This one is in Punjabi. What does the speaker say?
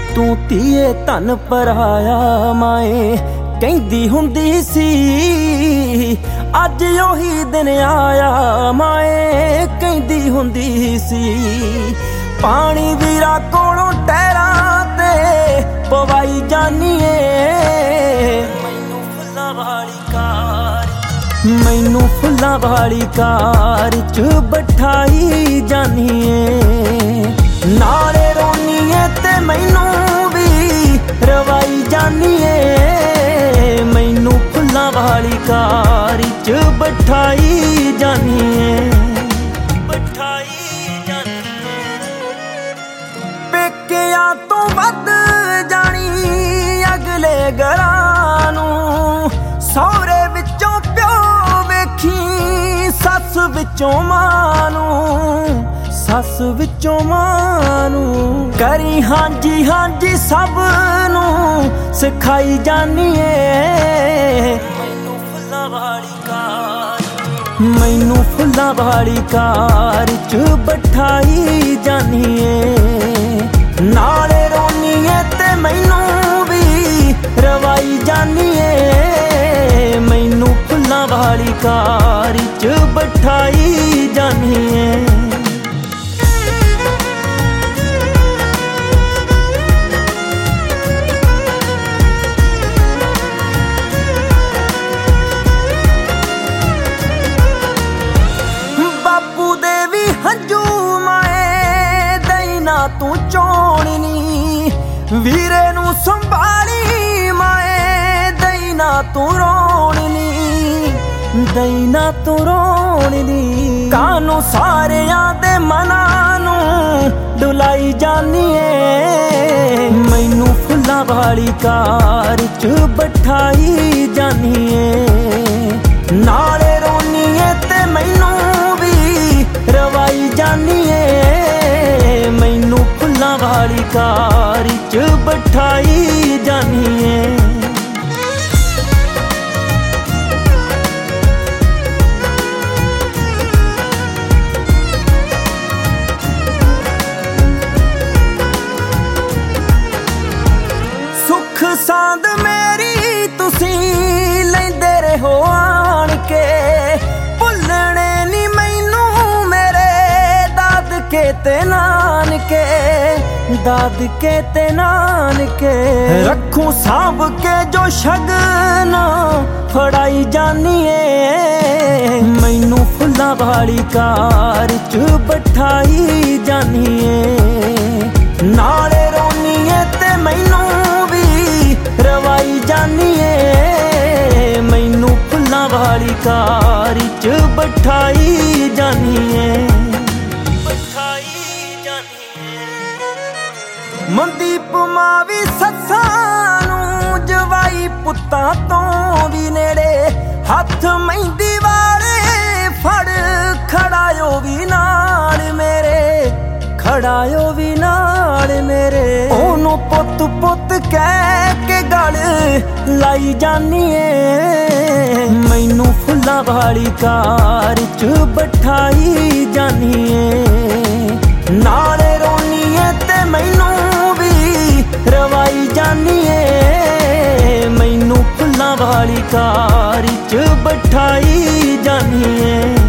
ਤੂੰ ਧੀਏ ਧਨ ਪਰਾਇਆ ਮਾਏ ਕਹਿੰਦੀ ਹੁੰਦੀ ਸੀ। ਅੱਜ ਉਹੀ ਦਿਨ ਆਇਆ ਮਾਏ ਕਹਿੰਦੀ ਹੁੰਦੀ ਸੀ। ਪਾਣੀ ਵੀਰਾ ਕੋਲੋਂ ਟਹਿਰਾਂ ਤੇ ਪਵਾਈ ਜਾਨੀਏ। ਮੈਨੂੰ ਫੁੱਲਾਂ ਵਾਲੀ ਕਾਰ ਚ ਬਿਠਾਈ ਜਾਨੀਏ। ਨਾਲੇ ਰੋਨੀਏ ਤੇ ਮੈਨੂੰ ਵੀ ਰਵਾਈ ਜਾਨੀਏ। ਮੈਨੂੰ ਫੁੱਲਾਂ ਵਾਲੀ ਕਾਰ ਚ ਬਿਠਾਈ ਜਾਨੀਏ। ਪੇਕਿਆਂ ਤੋਂ ਵੱਧ ਜਾਣੀ ਅਗਲੇ ਘਰਾਂ ਨੂੰ। ਸਹੁਰੇ ਵਿੱਚੋਂ ਪਿਓ ਵੇਖੀ ਸੱਸ ਵਿੱਚੋਂ ਮਾਂ ਨੂੰ। ਸੱਸ ਵਿੱਚੋਂ ਮਾਂ ਨੂੰ ਕਰੀ ਹਾਂਜੀ ਹਾਂਜੀ ਸਭ ਨੂੰ ਸਿਖਾਈ ਜਾਨੀਏ। ਮੈਨੂੰ ਫੁੱਲਾਂ ਵਾਲੀ ਕਾਰ ਚ ਬਿਠਾਈ ਜਾਨੀਏ। ਨਾਲੇ ਰੋਨੀਏ ਤੇ ਮੈਨੂੰ ਵੀ ਰਵਾਈ ਜਾਨੀਏ। ਮੈਨੂੰ ਫੁੱਲਾਂ ਵਾਲੀ ਕਾਰ ਚ ਬਿਠਾਈ ਜਾਨੀਏ। ਬਾਪੂ ਦੇ ਵੀ ਹੰਝੂ ਮਾਏ ਦਈ ਨਾ ਤੂੰ ਚੋਣਨੀ। ਵੀਰੇ ਨੂੰ ਸੰਭਾਲੀ ਮਾਏ ਦਈ ਨਾ ਤੂੰ ਰੋਣਨੀ। ਦਈ ਨਾ ਤੂੰ ਰੋਣਨੀ ਕਾਨੂੰ ਸਾਰਿਆਂ ਦੇ ਮਨਾਂ ਨੂੰ ਡੁਲਾਈ ਜਾਨੀਏ। ਮੈਨੂੰ ਫੁੱਲਾਂ ਵਾਲੀ ਕਾਰ ਚ ਬਿਠਾਈ ਜਾਨੀਏ। ਨਾਲੇ ਰੋਨੀਏ ਤੇ ਮੈਨੂੰ ਵੀ ਰਵਾਈ ਜਾਨੀਏ। ਮੈਨੂੰ ਫੁੱਲਾਂ ਵਾਲੀ ਕਾਰ ਚ ਬਿਠਾਈ ਜਾਨੀਏ। ਸੁੱਖ ਸਾਂਦ ਮੇਰੀ ਤੁਸੀਂ ਲੈਂਦੇ ਰਹੋ ਆਣ ਕੇ। ਭੁੱਲਣੇ ਨੀ ਮੈਨੂੰ ਮੇਰੇ ਦਾਦਕੇ ਤੇ ਨਾਨਕੇ। ਦਾਦਕੇ ਤੇ ਨਾਨਕੇ ਰੱਖੂ ਸਾਂਭ ਕੇ ਜੋ ਸ਼ਗਨ ਫੜਾਈ ਜਾਨੀਏ। ਮੈਨੂੰ ਫੁੱਲਾਂ ਵਾਲੀ ਕਾਰ ਚ ਬਿਠਾਈ ਜਾਨੀਏ। ਨਾਲੇ ਰੋਨੀਏ ਤੇ ਮੈਨੂੰ ਵੀ ਰਵਾਈ ਜਾਨੀਏ। ਮੈਨੂੰ ਫੁੱਲਾਂ ਵਾਲੀ ਕਾਰ ਚ ਬਿਠਾਈ ਜਾਨੀਏ। ਮਨਦੀਪ ਮਾਂ ਵੀ ਸੱਸਾਂ ਨੂੰ ਜਵਾਈ ਪੁੱਤਾਂ ਤੋਂ ਵੀ ਨੇੜੇ। ਹੱਥ ਮਹਿੰਦੀ ਵਾਲੇ ਫੜ ਖੜਾਇਓ ਵੀ ਨਾਲ ਮੇਰੇ। ਖੜਾਇਓ ਵੀ ਨਾਲ ਮੇਰੇ। ਉਹਨੂੰ ਪੁੱਤ ਪੁੱਤ ਕਹਿ ਕੇ ਗਲ ਲਾਈ ਜਾਨੀਏ। ਮੈਨੂੰ ਫੁੱਲਾਂ ਵਾਲੀ ਕਾਰ ਚ ਬਿਠਾਈ ਜਾਨੀਏ। ਨਾਲੇ ਰੋਨੀਏ ਤੇ ਮੈਨੂੰ ਵੀ ਰਵਾਈ ਜਾਨੀਏ। ਮੈਨੂੰ ਫੁੱਲਾਂ ਵਾਲੀ ਕਾਰ ਚ ਬਿਠਾਈ ਜਾਨੀਏ।